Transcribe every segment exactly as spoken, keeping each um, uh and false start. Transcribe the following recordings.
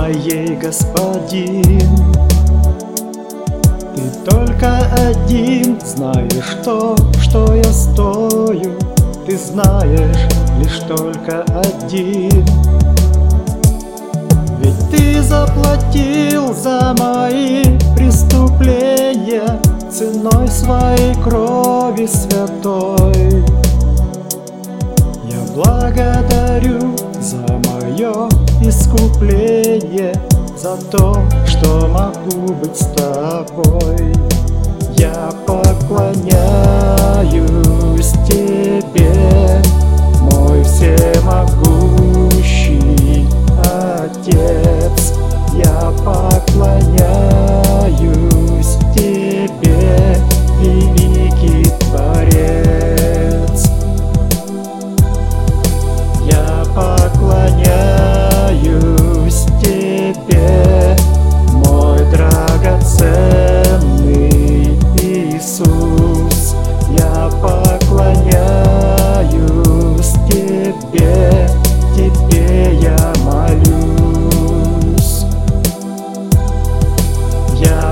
моей господин. Ты только один знаешь то, что я стою. Ты знаешь лишь только один. Ведь ты заплатил за мои преступления ценой своей крови святой. Я благодарю за мое искупление, за то, что могу быть с тобой. Я поклоняюсь тебе, мой всемогущий Отец. Я поклоняюсь тебе, великий Творец. Я поклоняюсь тебе, мой драгоценный Иисус. Я поклоняюсь тебе, тебе я молюсь. Я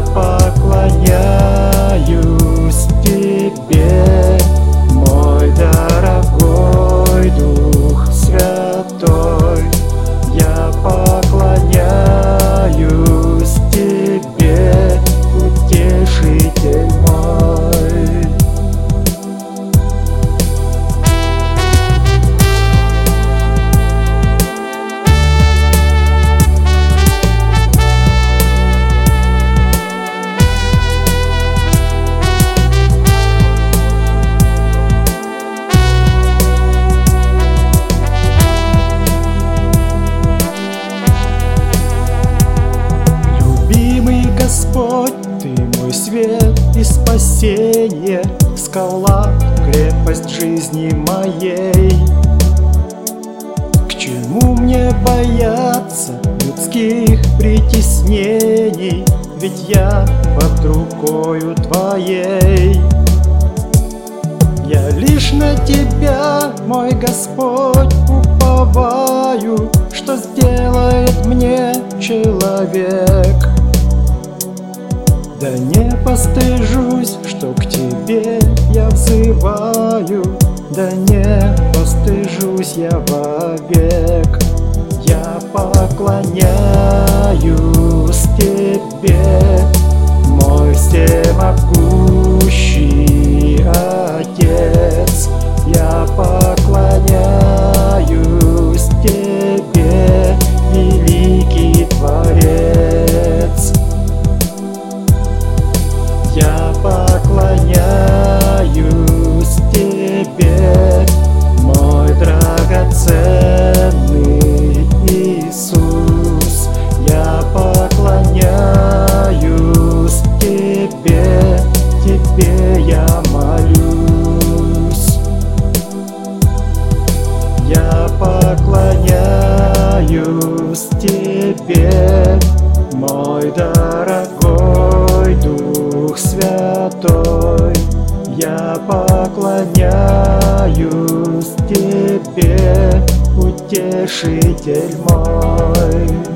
поклоняюсь тебе, мой дорогой Дух Святой. Я поклоняюсь тебе, утешитель мой. Господь, Ты мой свет и спасение, скала, крепость жизни моей. К чему мне бояться людских притеснений, ведь я под рукою Твоей. Я лишь на Тебя, мой Господь, уповаю, что сделает мне человек. Да не постыжусь, что к Тебе я взываю, да не постыжусь я вовек. Я поклоняюсь Тебе, мой всемогущий Отец. Я поклоняюсь Тебе, великий Творец. Я поклоняюсь тебе, мой драгоценный Иисус. Я поклоняюсь тебе, тебе я молюсь. Я поклоняюсь тебе, мой дорогой Дух Святой. Я поклоняюсь тебе, утешитель мой.